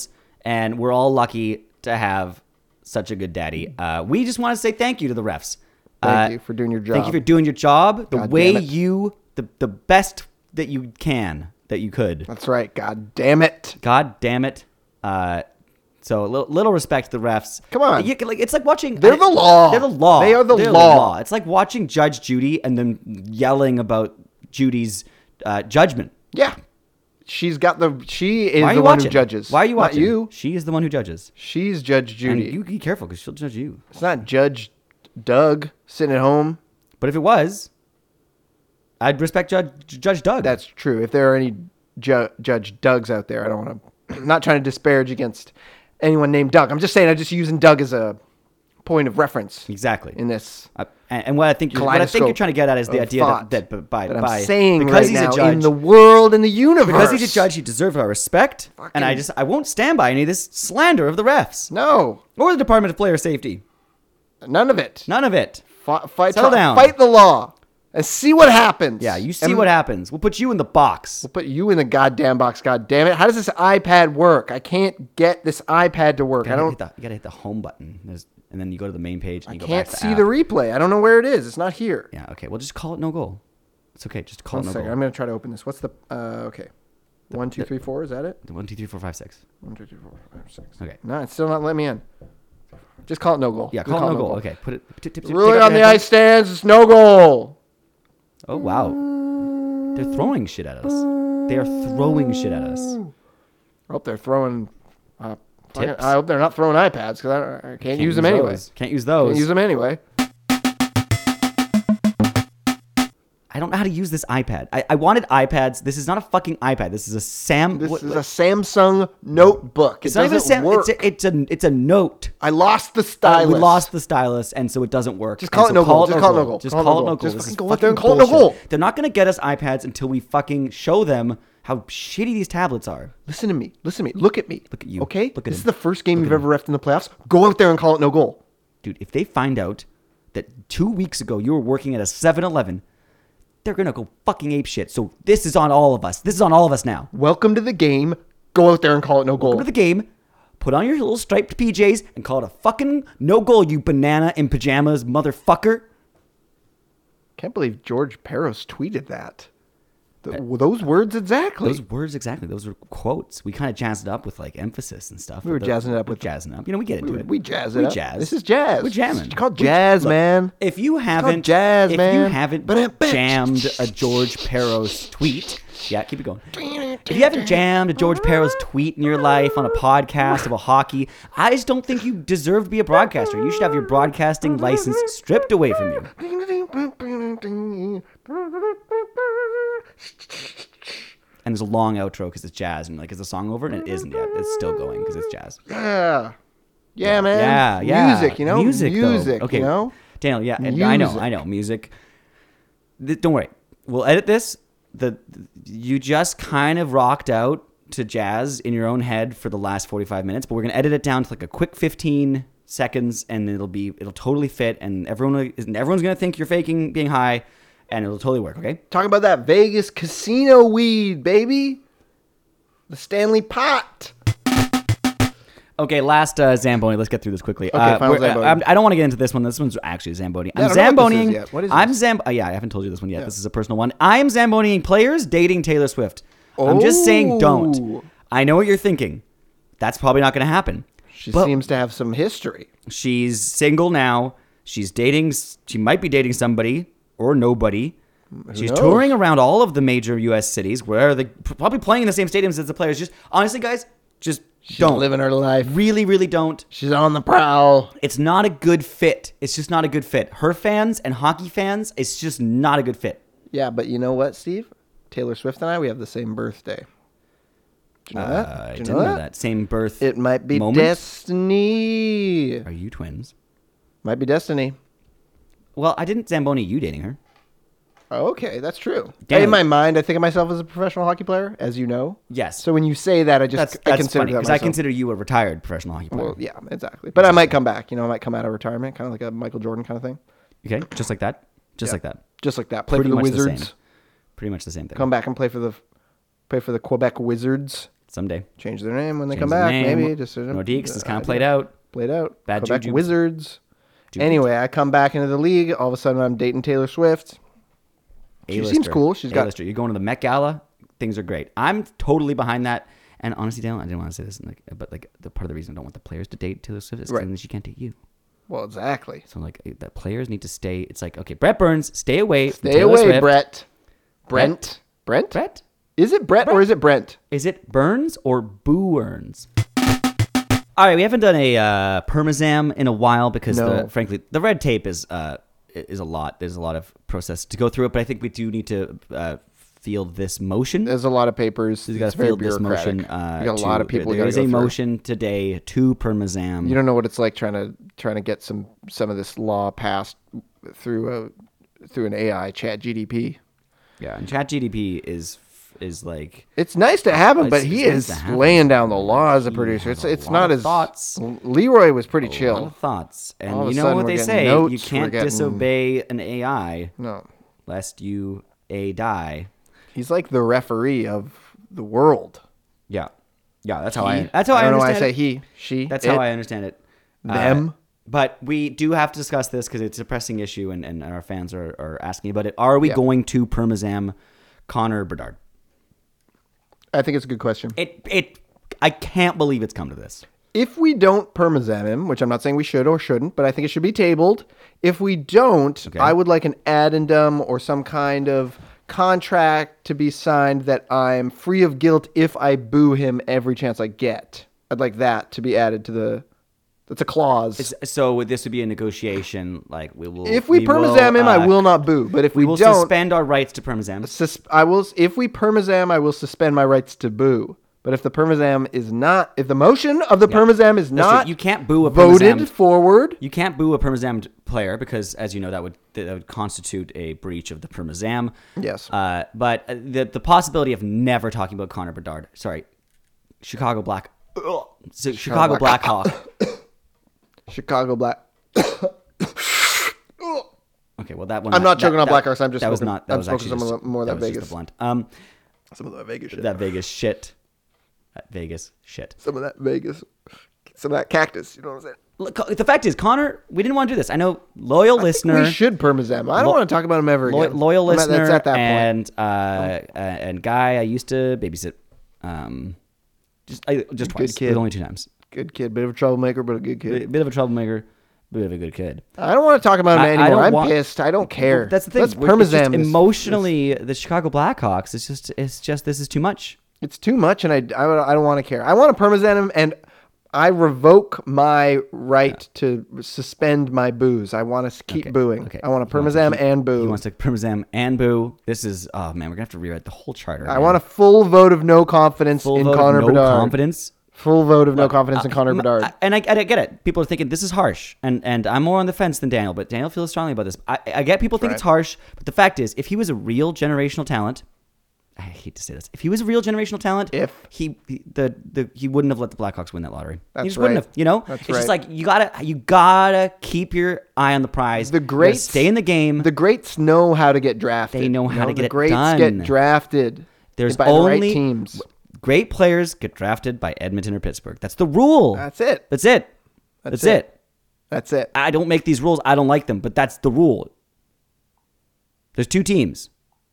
and we're all lucky to have such a good daddy. Uh, we just want to say thank you to the refs. Thank Uh, you for doing your job. Thank you for doing your job the God way damn it. you, the, the best that you can, that you could. That's right. God damn it. God damn it. Uh, so a little, little respect to the refs. Come on. You can, like, it's like watching. They're the law. They're the law. They are the They're law. It's like watching Judge Judy and then yelling about Judy's uh, judgment. Yeah. She's got the. She is Why are the you one watching? who judges. Why are you Not watching? you. She is the one who judges. She's Judge Judy. And you be careful because she'll judge you. It's not Judge Doug sitting at home. But if it was, I'd respect Judge Judge Doug. That's true. If there are any ju- Judge Dougs out there, I don't want to. I'm not trying to disparage against anyone named Doug. I'm just saying I'm just using Doug as a point of reference exactly in this. Uh, and, and what I think you're, what I think you're trying to get at is the of idea thought that, that by that I'm by saying because right he's now a judge in the world and the universe. because he's a judge, he deserves our respect. And I Fucking- just I won't stand by any of this slander of the refs No, or the Department of Player Safety. none of it. None of it. Fi- fight, Settle try- down. fight the law and see what happens. Yeah, you see And what happens. We'll put you in the box. We'll put you in the goddamn box. God damn it! How does this iPad work? I can't get this iPad to work. You I gotta, don't. hit the, you gotta hit the home button, There's, and then you go to the main page. And I you go can't back to see app. the replay. I don't know where it is. It's not here. Yeah, okay. Well, just call it no goal. It's okay. Just call One it no second. goal. I'm gonna try to open this. What's the? Uh, okay. One, two, the- three, four. Is that it? One, two, three, four, five, six. One, two, three, four, five, six. Okay. No, it's still not letting me in. Just call it no goal. Yeah, Just call it no goal. Okay, put it. Tip, tip, tip, Ruling take out on your the headphones. ice stands. It's no goal. Oh wow, they're throwing shit at us. They are throwing shit at us. I hope they're throwing. Uh, fucking- Tips? I hope they're not throwing iPads because I, I can't, use them anyway. those. Can't use those. Can't use them anyway. I don't know how to use this iPad. I, I wanted iPads. This is not a fucking iPad. This is a Sam. This what- is a Samsung notebook. It's it not even a doesn't Sam. work. It's a, it's a it's a note. I lost the Uh, stylus. we lost the stylus, and so it doesn't work. Just call And it so no goal. Just call it no goal. Just Call call it it no no goal. goal. Just This is fucking go out there and fucking call it no bullshit. goal. They're not gonna get us iPads until we fucking show them how shitty these tablets are. Listen to me. Listen to me. Look at me. Look at you. Okay? Look at this is him. the first game you've ever refed in the playoffs. Go out there and call it no goal. Dude, if they find out that two weeks ago you were working at a seven eleven, they're gonna go fucking ape shit. So this is on all of us. This is on all of us now. Welcome to the game. Go out there and call it no goal. Go to the game, put on your little striped P Js, and call it a fucking no goal, you banana in pajamas motherfucker. Can't believe George Peros tweeted that. The, those words exactly. Those words exactly. Those are quotes. We kind of jazzed it up with like emphasis and stuff. We were But jazzing it up we're with- jazzing it up. You know, we get into we, it. we jazz it We up. jazz. This is jazz. We're jamming. It's called We- jazz, look, man. If you haven't jazz, if man. you haven't Ba-dum-bum. jammed a George Peros tweet, yeah, keep it going. If you haven't jammed a George Peros tweet in your life on a podcast about hockey, I just don't think you deserve to be a broadcaster. You should have your broadcasting license stripped away from you. And there's a long outro because it's jazz, and like, is the song over? And it isn't yet. It's still going because it's jazz. Yeah. Yeah, man. Yeah, yeah. Music, you know? Music, though. Music, Okay. you know? Daniel, yeah, and I know, Music. I know, music. Th- don't worry, we'll edit this. The you just kind of rocked out to jazz in your own head for the last forty-five minutes, but we're gonna edit it down to like a quick fifteen seconds, and it'll be it'll totally fit, and everyone and everyone's gonna think you're faking being high, and it'll totally work. Okay. Talking about that Vegas casino weed, baby. The Stanley Pot. Okay, last uh, Zamboni. Let's get through this quickly. Okay, uh, final we're- uh, Zamboni. I'm- I don't want to get into this one. This one's actually a Zamboni. Yeah, I I'm don't know what this is Zamboning. yet. What is I'm this? Zamb. Uh, yeah, I haven't told you this one yet. This is a personal one. I am Zamboniing players dating Taylor Swift. I'm just saying, Oh. don't. I know what you're thinking. That's probably not going to happen. She But seems to have some history. she's single now. She's dating. She might be dating somebody or nobody. She's knows? touring around all of the major U S cities. Where are they? Probably playing in the same stadiums as the players. Just honestly, guys, just She's don't. living her life. Really, really don't. She's on the prowl. It's not a good fit. It's just not a good fit. Her fans and hockey fans, it's just not a good fit. Yeah, but you know what, Steve? Taylor Swift and I, we have the same birthday. Did you know Uh, that? I Did you didn't know that. Same birth. It might be moment? destiny. Are you twins? Might be destiny. Well, I didn't Zamboni you dating her. Oh, okay, that's true. Damn. In my mind, I think of myself as a professional hockey player, as you know. Yes. So when you say that, I just that's I that's consider funny that because I myself. consider you a retired professional hockey player. Well, yeah, exactly. But I might come back. You know, I might come out of retirement, kind of like a Michael Jordan kind of thing. Okay, just like that. Just Yeah. like that. Just like that. Play Pretty for the much the Wizards. same. Pretty much the same thing. Come back and play for the play for the Quebec Wizards. Someday. Change their name when they Change come their back. name. Maybe just uh, Nordiques is kind uh, of played out. Played out. Bad Quebec juju. Wizards. Juju. Anyway, I come back into the league. All of a sudden, I'm dating Taylor Swift. She A-lister. seems cool. She's got. A-lister. You're going to the Met Gala. Things are great. I'm totally behind that. And honestly, Dale, I didn't want to say this, like, but like the part of the reason I don't want the players to date Taylor Swift is because Right. then she can't date you. Well, exactly. So like the players need to stay. It's like, okay, Brett Burns, stay away. From Stay Taylor away, Swift. Brett. Brent. Brent. Brett. Is it Brett, or is it Brent? Is it Burns or Boo Earns? All right, we haven't done a uh, permazam in a while because, No. the, frankly, the red tape is uh, is a lot. There's a lot of process to go through it, but I think we do need to uh, field this motion. There's a lot of papers. You got It's to very field this bureaucratic. motion. Uh, you got a to- lot of people. There you is gotta a go through. motion today to permazam. You don't know what it's like trying to trying to get some some of this law passed through a through an A I chat G D P. Yeah, and ChatGDP is is like It's nice to have him, It's- but he it's nice is to have him. laying down the law as a He producer. has It's a it's lot not of as thoughts. Leroy was pretty a lot chill. of thoughts, and All of a you know sudden what we're they getting say: notes, you we're can't getting- disobey an A I No, lest you a die. he's like the referee of the world. Yeah, yeah. That's how He- I. That's how I, I don't know why I understand say it. he, she. That's it, how I understand it. Uh, them. but we do have to discuss this because it's a pressing issue, and, and our fans are, are asking about it. Are we Yeah. going to permazam Connor Bedard? I think it's a good question. It it. I can't believe it's come to this. If we don't permazam him, which I'm not saying we should or shouldn't, but I think it should be tabled. If we don't, Okay. I would like an addendum or some kind of contract to be signed that I'm free of guilt if I boo him every chance I get. I'd like that to be added to the. That's a clause. It's- so this would be a negotiation. Like we will. if we, permazam will, him, uh, I will not boo. But if We we, will don't, suspend our rights to permazam. sus- I will. If we permazam, I will suspend my rights to boo. But if the permazam is not, if the motion of the Yeah. permazam is That's true. not You can't boo a voted permazam- forward, You can't boo a permazam player because, as you know, that would that would constitute a breach of the permazam. Yes. Uh, but uh, the the possibility of never talking about Connor Bedard, sorry, Chicago Black, ugh, so Chicago Black- Blackhawk. Chicago Black. Okay, well that one. I'm not that- choking on that- Blackhawks, I'm just that was smoking- not. That I'm was smoking actually some just, of the- more of that was just Vegas. the blunt. Um, Some of that Vegas shit. that Vegas shit. That Vegas shit. Some of that Vegas. Some of that cactus. You know what I'm saying? Look, the fact is, Connor, we didn't want to do this. I know, loyal listener. We should permazam. I don't Lo- want to talk about him ever Lo- again. loyal I'm at- listener that's at that point. and uh, uh, and guy I used to babysit, um, just I, just twice, kid. only two times. Good kid, bit of a troublemaker, but a good Bit, kid. bit of a troublemaker, bit of a good kid. I don't want to talk about him I- I anymore. don't I'm want- pissed. I don't care. That's the thing. Let's We're- it's just permazam this- emotionally, the Chicago Blackhawks. It's just it's just this is too much. It's too much, and I, I, don't- I don't want to care. I want to permazam him, and I revoke my right to suspend my boos. I want to keep Okay, booing. okay. I want to He wants to permazam keep- and boo. He wants to permazam and boo. This is oh man, we're gonna have to rewrite the whole charter. I man. want a full vote of no confidence full in vote of Connor no Bedard. confidence. Full vote of no confidence in Uh, Connor m- Bedard. I- And I, I get it. People are thinking this is harsh, and and I'm more on the fence than Daniel, but Daniel feels strongly about this. I, I get people think Right. it's harsh, but the fact is, if he was a real generational talent, I hate to say this, if he was a real generational talent, If. he the the he wouldn't have let the Blackhawks win that lottery. he That's just wouldn't right. have. You know, That's it's just right. like you gotta you gotta keep your eye on the prize. The You gotta greats stay in the game. The greats know how to get drafted. They know You how to get the it greats done. get drafted. There's by only the right teams. great players get drafted by Edmonton or Pittsburgh. That's the rule. That's it. That's it. That's That's, it. it. That's it. I don't make these rules. I don't like them, but that's the rule. There's two teams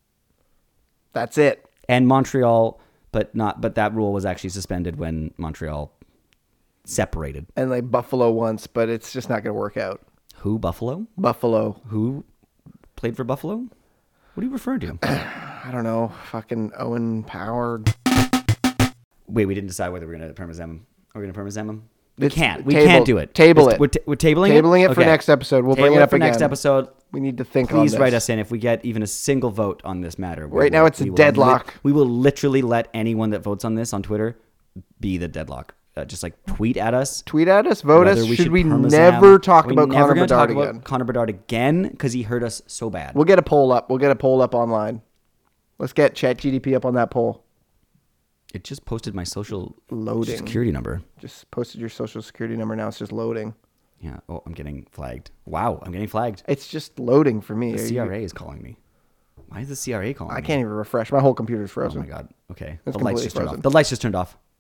That's it. and Montreal, but not. But that rule was actually suspended when Montreal separated. And like Buffalo once, but it's just not going to work out. Who Buffalo? Buffalo. Who played for Buffalo? What are you referring to? I don't know. Fucking Owen Power. Wait, we didn't decide whether we're gonna permazam him. Are we gonna permazam him? We It's can't. We table- can't do it. table It's- it. We're, ta- we're tabling Tabling it. it for Okay. next episode. We'll Table bring it up for again. next episode. We need to think on Please this. write us in if we get even a single vote on this matter. we Right will- now it's a we will deadlock. lit- we will literally let anyone that votes on this on Twitter be the deadlock. Uh, just like tweet at us. Tweet at us. Vote us. whether Should we permazam- never talk we about never Connor gonna Bedard talk about again? Connor Bedard again because he hurt us so bad. We'll get a poll up. We'll get a poll up online. Let's get ChatGDP up on that poll. It just posted my social Loading. security number. Just posted your social security number. Now it's just loading. Yeah. Oh, I'm getting flagged. Wow, I'm getting flagged. It's just loading for me. The Are C R A you- is calling me. Why is the C R A calling I me? can't even refresh. My whole computer's Oh frozen. my god. Okay. It's the lights completely just turned frozen. off. The lights just turned off.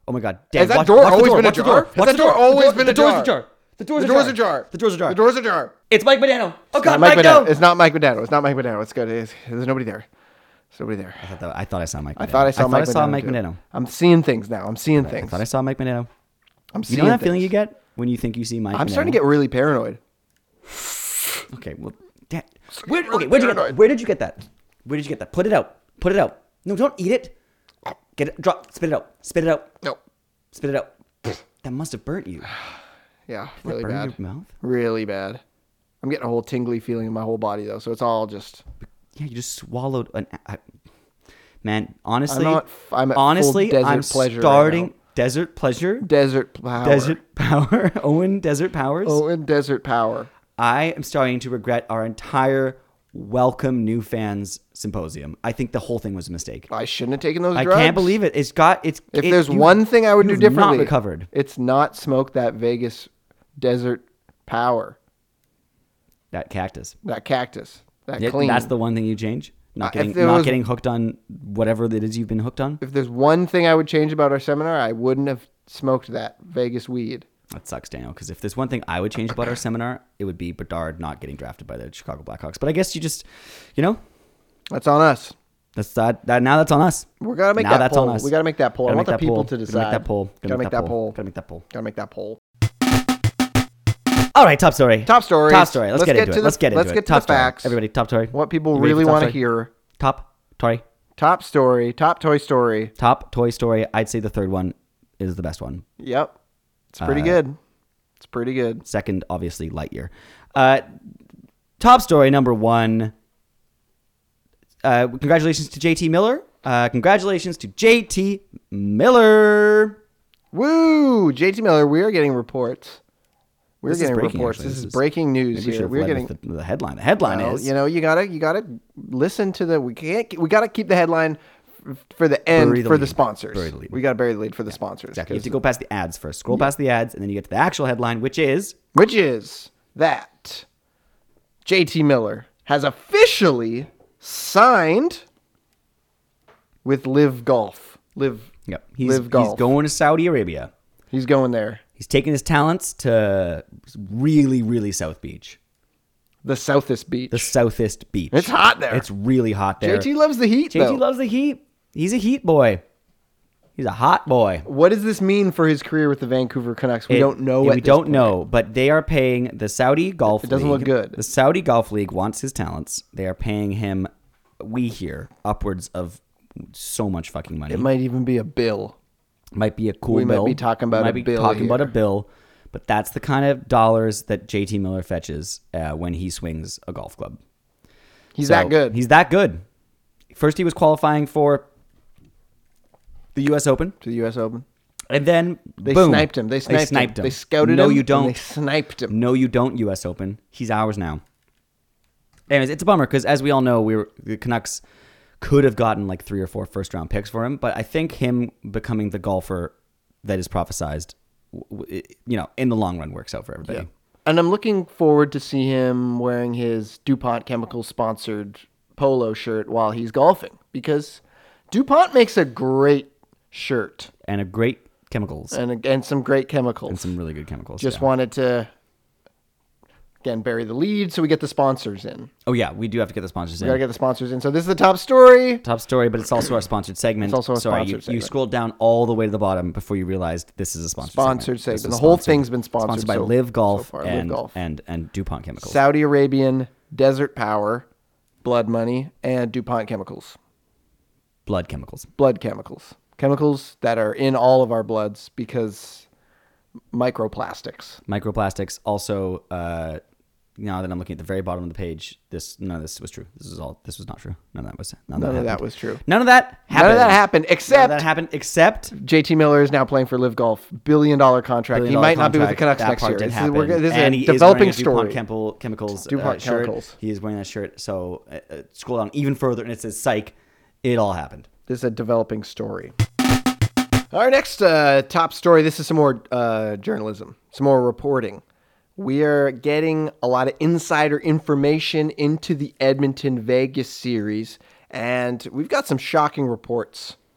Oh my God. Dan, Has that watch, door watch the always door. been Watch the ajar? door. Has Watch that the door door. always The door- been the door's ajar? ajar. The door's The ajar. door's ajar. The door's ajar. The door's ajar. It's Mike Modano. Oh Not God, Mike Mike, Modano. no. It's not Mike Modano. It's not Mike Modano. It's good. It's, there's nobody there. There's nobody there. I thought, that, I thought I saw Mike Modano. I thought I saw Mike I saw Modano, Mike too. Modano. I'm seeing things now. I'm seeing I things. thought I saw Mike Modano. I'm You seeing know that things. feeling you get when you think you see Mike I'm Modano? starting to get really paranoid. Okay, well, Dan, where, okay, where'd you get that? Where did you get that? Where did you get that? Put it out. Put it out. No, don't eat it. Get it. Drop. Spit it out. Spit it out. No. Spit it out. That must have burnt you. Yeah, Did that really burn bad. your mouth? Really bad. I'm getting a whole tingly feeling in my whole body though, so it's all just. Yeah, you just swallowed an. I, man, honestly, I'm not. I'm at full honestly, desert I'm pleasure right starting now. desert pleasure. Desert power. Desert power. Owen Desert Powers. Oh, and desert power. I am starting to regret our entire welcome new fans symposium. I think the whole thing was a mistake. I shouldn't have taken those I drugs. can't believe it. It's got it's. If it- there's you- one thing I would do you've differently, not recovered. it's not smoke that Vegas desert power, That cactus. that cactus, that Yeah, clean. that's the one thing you change. Not Uh, if getting there not was- getting hooked on whatever it is you've been hooked on. If there's one thing I would change about our seminar, I wouldn't have smoked that Vegas weed. That sucks, Daniel. Because if there's one thing I would change about our seminar, it would be Bedard not getting drafted by the Chicago Blackhawks. But I guess you just, you know, That's on us. that's that. that now that's on us. We gotta make Now that that's poll. on us. We gotta make that poll. Gotta I want make the that people poll. to Gotta decide. make that poll. Gotta make that poll. Gotta make that poll. Gotta make that poll. All right, top story. Top stories. Top story. Let's, Let's get, get into to it. the- let's get into let's it. get to top the story. facts. Everybody, top story. What people You ready really for top want to story? hear. Top story. Top story. Top toy story. Top Toy Story. I'd say the third one is the best one. Yep. It's pretty Uh, good. It's pretty good. Second, obviously, Lightyear. Uh, top story number one. Uh, congratulations to J T Miller. Uh, congratulations to J T Miller. Woo! J T Miller, we are getting reports. We're This is getting breaking, reports. actually. This, This is is- breaking news Maybe we should here. have We're led getting with the, the headline. The headline well, is you know, you gotta you gotta listen to the we can't we gotta keep the headline f- for the end Bury the for the lead. sponsors. Bury the lead. We gotta bury the lead for the sponsors. exactly. You have 'cause- to go past the ads first. Scroll past the ads, and then you get to the actual headline, which is which is that J T Miller has officially signed with Live Golf. Live yep. He's, Live he's Golf. going to Saudi Arabia. He's going there. He's taking his talents to really, really South Beach, The Southest Beach. the Southest Beach. It's hot there. It's really hot there. J T loves the heat J T though. loves the heat. He's a heat boy. He's a hot boy. What does this mean for his career with the Vancouver Canucks? We It- don't know. yeah, at we this don't point. know, but they are paying the Saudi Golf. It doesn't League. look good. The Saudi Golf League wants his talents. They are paying him. We hear upwards of so much fucking money. It might even be a bill. Might be a cool We might bill. be talking about might a be bill talking about a here. bill, but that's the kind of dollars that J T Miller fetches uh, when he swings a golf club. He's So, that good. He's that good. First, he was qualifying for the U S Open, to the U S Open. and then They boom, sniped him. They sniped, sniped him. him. They scouted no, him. you and don't. They sniped him. No, you don't. U S Open. He's ours now. Anyways, it's a bummer because, as we all know, we were the Canucks could have gotten like three or four first round picks for him, but I think him becoming the golfer that is prophesized, w- w- it- you know, in the long run works out for everybody. Yeah. And I'm looking forward to see him wearing his DuPont Chemicals sponsored polo shirt while he's golfing because DuPont makes a great shirt And a great chemicals and, and and some great chemicals. some really good chemicals. Just yeah. wanted to again bury the lead so we get the sponsors in. Oh yeah, we do have to get the sponsors We in. gotta get the sponsors in. So this is the top story. Top story, but it's also our sponsored segment. It's also a Sorry, sponsored you, you segment. scrolled down all the way to the bottom before you realized this is a sponsored Sponsored segment. This segment. is The whole sponsored- thing's been sponsored sponsored by so- Live Golf, so far. Live and, Golf. and and DuPont Chemicals. Saudi Arabian Desert Power, Blood Money, and DuPont Chemicals. Blood chemicals. Blood chemicals. Chemicals that are in all of our bloods because microplastics. Microplastics. Also, uh, now that I'm looking at the very bottom of the page, this none of this was true. This is all. This was not true. None of that was. None, None that of that happened. was true. None of that happened. None of that happened None of except that happened except J T Miller is now playing for Live Golf. Billion dollar contract. billion he dollar might not be with the contract. Canucks That next part year. did This is, happen. we're, this is and a he developing is wearing a story. DuPont Chemical, chemicals DuPont uh, shirt. Chemicals. He is wearing that shirt. So uh, uh, scroll down even further, and it says "Psych." It all happened. This is a developing story. Our next uh, top story. This is some more uh, journalism, some more reporting. We are getting a lot of insider information into the Edmonton Vegas series, and we've got some shocking reports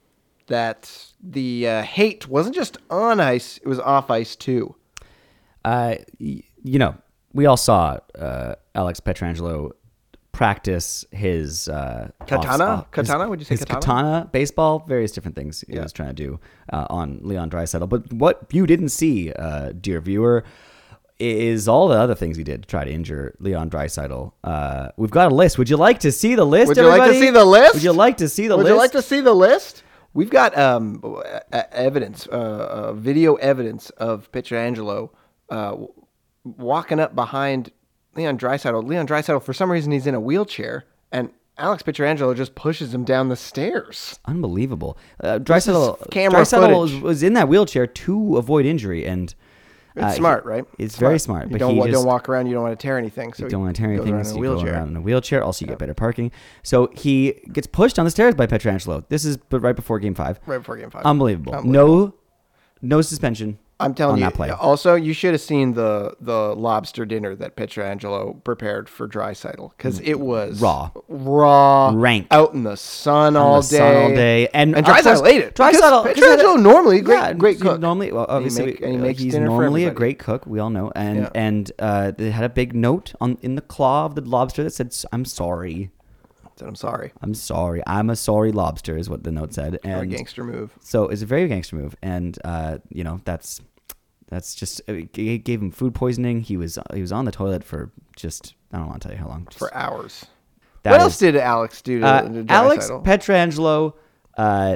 that the uh, hate wasn't just on ice; it was off ice too. Uh, y- you know, we all saw uh, Alex Pietrangelo practice his uh, Katana? off- his- Katana? Would you say his katana? katana, baseball, various different things he Yeah. was trying to do uh, on Leon Draisaitl. But what you didn't see, uh, dear viewer, is all the other things he did to try to injure Leon Draisaitl. Uh, we've got a list. Would you like to see the list? Would you like to everybody? see the list? Would you like to see the Would list? you like to see the list? We've got um, uh, evidence, uh, uh, video evidence of Pietrangelo uh, w- walking up behind Leon Draisaitl. Leon Draisaitl, for some reason, he's in a wheelchair, andAlex Pietrangelo just pushes him down the stairs. Unbelievable. Uh, Draisaitl, camera Draisaitl was, footage. was in that wheelchair to avoid injury, and It's uh, smart, he- right? It's very smart. You But don't he wa- just don't walk around. You don't want to tear anything. So you don't want to tear he goes anything. around So in a you go wheelchair. around in a wheelchair. Also, you get better parking. So he gets pushed down the stairs by Pietrangelo. This is but right before Game Five. Right before game five. Unbelievable. Unbelievable. No, no suspension. I'm telling on you. that play. Also, you should have seen the the lobster dinner that Pietrangelo prepared for Draisaitl because it was Raw. raw, Rank. out in the sun all the day, sun all day. And, and of course, Draisaitl ate it. Draisaitl- Because Pietrangelo normally great, Yeah, great he cook. Normally, well, And he obviously, make- and he uh, makes he's dinner for normally a everybody. great cook. We all know, and Yeah. and uh, they had a big note on in the claw of the lobster that said, "I'm sorry, Said, I'm sorry. I'm sorry, I'm a sorry lobster," is what the note said. Or a And gangster move. so it's a very gangster move, and uh, you know that's that's just it gave him food poisoning. He was he was on the toilet for just I don't want to tell you how long. Just- For hours. that What is- else did Alex do to, uh, to Alex Draisaitl? Pietrangelo uh,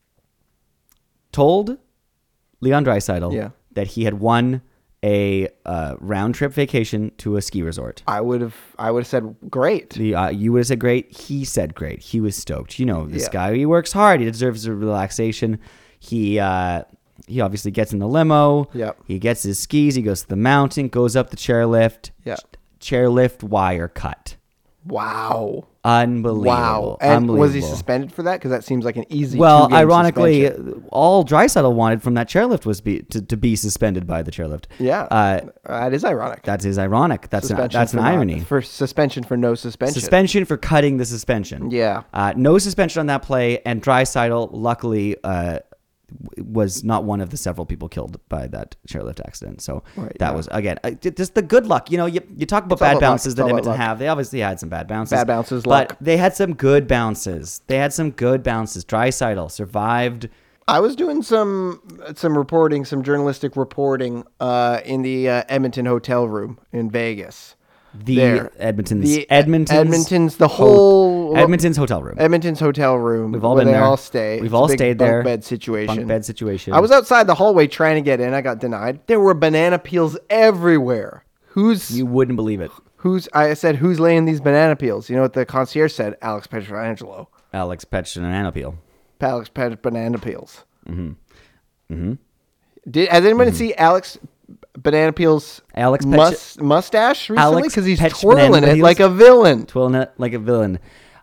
told Leon Draisaitl Yeah. that he had won a uh, round trip vacation to a ski resort. I would have I would have said great. The, uh, you would have said great. He said great. He was stoked. You know, this Yeah. guy, he works hard. He deserves a relaxation. He uh, he obviously gets in the limo. Yep. He gets his skis. He goes to the mountain, goes up the chairlift. Yeah. Chairlift wire cut. Wow. Unbelievable. Wow. And was he Unbelievable. suspended for that? Because that seems like an easy Well, two-game ironically, suspension. all Draisaitl wanted from that chairlift was be, to, to be suspended by the chairlift. Yeah. Uh, that is ironic. that is ironic. That's an, Suspension that's an for not- irony. For suspension for no suspension. Suspension for cutting the suspension. Yeah. Uh, no suspension on that play, and Draisaitl, luckily, uh, w- was not one of the several people killed by that chairlift accident. So Right, that yeah. was, again, uh, j- just the good luck. You know, you, you talk about It's all bad about luck. bounces It's that all about Edmonton luck. have. They obviously had some bad bounces. Bad bounces, but luck. they had some good bounces. They had some good bounces. Draisaitl survived. I was doing some some reporting, some journalistic reporting uh, in the uh, Edmonton hotel room in Vegas. The There. Edmonton's The Edmonton's Edmonton's the ho- whole Edmonton's hotel room. Edmonton's hotel room. We've all where been they there. all stay. We've It's a all big stayed bunk there. Bed situation. Bunk bed situation. I was outside the hallway trying to get in. I got denied. There were banana peels everywhere. Who's You wouldn't believe it. who's? I said, who's laying these banana peels? You know what the concierge said? Alex Pietrangelo. Alex Petch and an Anapeel. Alex Pet banana peels. Mm-hmm. Mm-hmm. Did has anybody see Alex Banana Peel's Alex Petch- mus- mustache recently? Alex Because he's Petch twirling Banana it Peels? like a villain. Twirling it like a villain.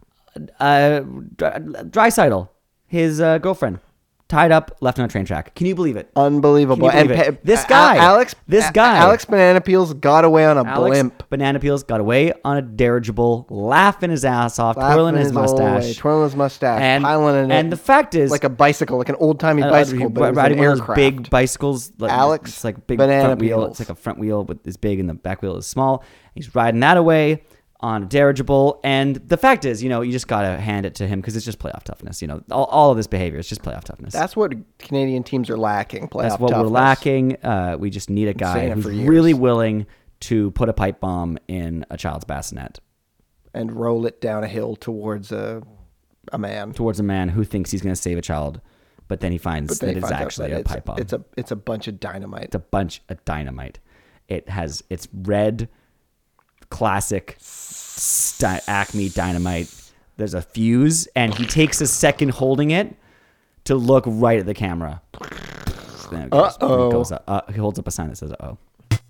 Uh, Dry- Draisaitl, his uh, girlfriend, tied up, left on a train track. Can you believe it? Unbelievable. Can you believe and it? This A- guy, Alex, this A- guy. Alex Banana Peels got away on a Alex blimp. Banana Peels got away on a dirigible, laughing his ass off, Laughing twirling his old mustache. way, twirling his mustache, and, piling in and it the fact is, like a bicycle, like an old timey uh, bicycle, but it was riding an one of those aircraft. big bicycles. Like, Alex it's like a big Banana front wheel. Peels. It's like a front wheel with is big and the back wheel is small. He's riding that away on a dirigible, and the fact is, you know, you just gotta hand it to him because it's just playoff toughness. You know, all, all of this behavior is just playoff toughness. That's what Canadian teams are lacking. Playoff That's what toughness. we're lacking. Uh, we just need a guy saying it who's for years. really willing to put a pipe bomb in a child's bassinet and roll it down a hill towards a a man. towards a man who thinks he's going to save a child, but then he finds But then that he it's finds out actually that a it's, pipe bomb. It's a it's a bunch of dynamite. It's a bunch of dynamite. It has it's red, classic sti- Acme dynamite. There's a fuse, and he takes a second holding it to look right at the camera. Then it goes, then it Uh-oh. goes up. Uh, he holds up a sign that says "Uh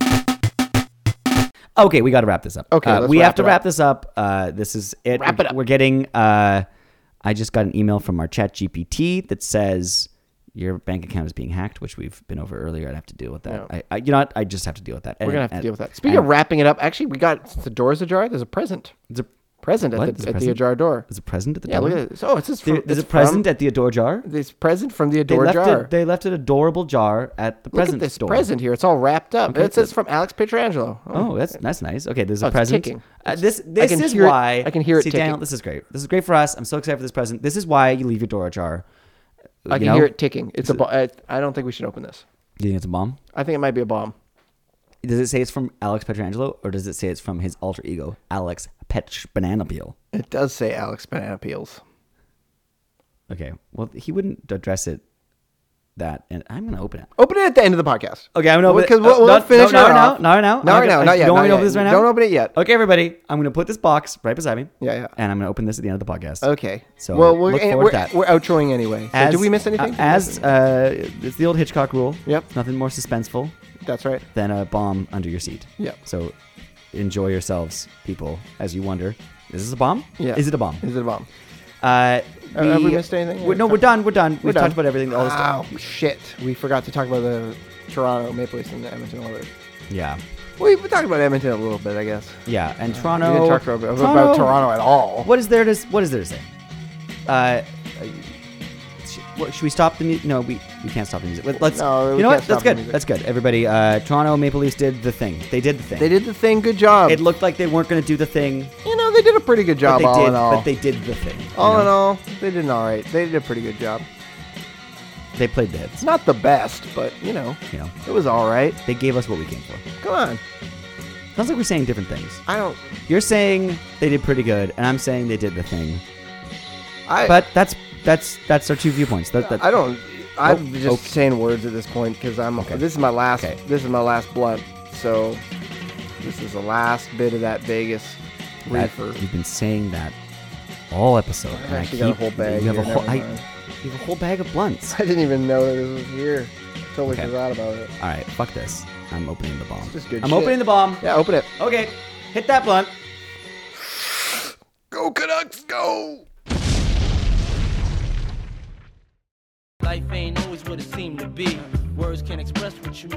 oh." Okay, we got to wrap this up. Okay, Uh, let's we wrap have to it wrap up. this up. Uh, this is it. Wrap we're, it up. We're getting. Uh, I just got an email from our Chat G P T that says your bank account is being hacked, which we've been over earlier. I'd have to deal with that. Yeah. I, I, you know what? I just have to deal with that. We're And- gonna have to and- deal with that. Speaking and of wrapping it up, actually, we got since the door's ajar. There's a present. It's a Present at What? There's the a at the present? Ajar door. There's a present at the Yeah, door. look at this. Oh, it's just There- from, There's a it's present from, at the Adore jar. This present from the They Adore left jar. it. They left an adorable jar at the Look present at this store. present here. It's all wrapped up. Okay, It says so- from Alex Pietrangelo. Oh, that's that's nice. Okay, there's a Oh, it's present. ticking. Uh, this this can is hear it- why I can hear it See, ticking. Daniel, this is great. This is great for us. I'm so excited for this present. This is why you leave your door ajar. I You can know? hear it ticking. It's Is a. Bo- I, I don't think we should open this. Do you think it's a bomb? I think it might be a bomb. Does it say it's from Alex Pietrangelo, or does it say it's from his alter ego, Alex Petch Banana Peel? It does say Alex Banana Peels. Okay, well, he wouldn't address it that, and I'm gonna open it. Open it at the end of the podcast. Okay, I'm gonna open Because it. we'll, Uh, we'll not- finish no, it not right now, off. not right now. Not I'm right gonna- now. I- Not you yet. don't want not me to open yet. this right now? Don't open it yet. Okay, everybody, I'm gonna put this box right beside me, Yeah, yeah. and I'm gonna open this at the end of the podcast. Okay. So, well, we're look forward we're, to that. we're outroing anyway. So As, did we miss anything? uh, as uh, it's the old Hitchcock rule. Yep. Nothing more suspenseful That's right. than a bomb under your seat. Yep. So enjoy yourselves, people, as you wonder, is this a bomb? Yeah. Is it a bomb? Is it a bomb? Uh, Uh, have we missed anything? we- no, we're done. We're done. We're We've done. talked about everything. All this Oh stuff. shit! We forgot to talk about the Toronto Maple Leafs and the Edmonton Oilers. Yeah. We we talked about Edmonton a little bit, I guess. Yeah. And We Toronto. didn't talk about, about Toronto- Toronto at all. What is there to What is there to say? Uh, sh- what, should we stop the music? No, we, we can't stop the music. Let- Let's. No, we you know can't what? stop That's the good. music. That's good. Everybody. Uh, Toronto Maple Leafs did the thing. They did the thing. They did the thing. Good job. It looked like they weren't going to do the thing, you know, they did a pretty good but job. they all did. in all, But they did the thing. you all know? in all, they did an all right. They did a pretty good job. They played the hits. It's not the best, but you know, You know, it was all right. they gave us what we came for. Come on. Sounds like we're saying different things. I don't. You're saying they did pretty good, and I'm saying they did the thing. I. But that's that's that's our two viewpoints. That, that, I don't. I'm Oh, just okay. saying words at this point because I'm. Okay. This is my last. Okay. This is my last blunt. So, this is the last bit of that Vegas that- reefer. You've been saying that all episode. I've and I actually keep, got a whole bag. You have a here, whole. never I, mind. you have a whole bag of blunts. I didn't even know that this was here. Totally Okay. forgot about it. All right, fuck this. I'm opening the bomb. just good I'm shit. opening the bomb. Yeah, open it. Okay, hit that blunt. Go Canucks, go! Life ain't always what it seemed to be. Words can't express what you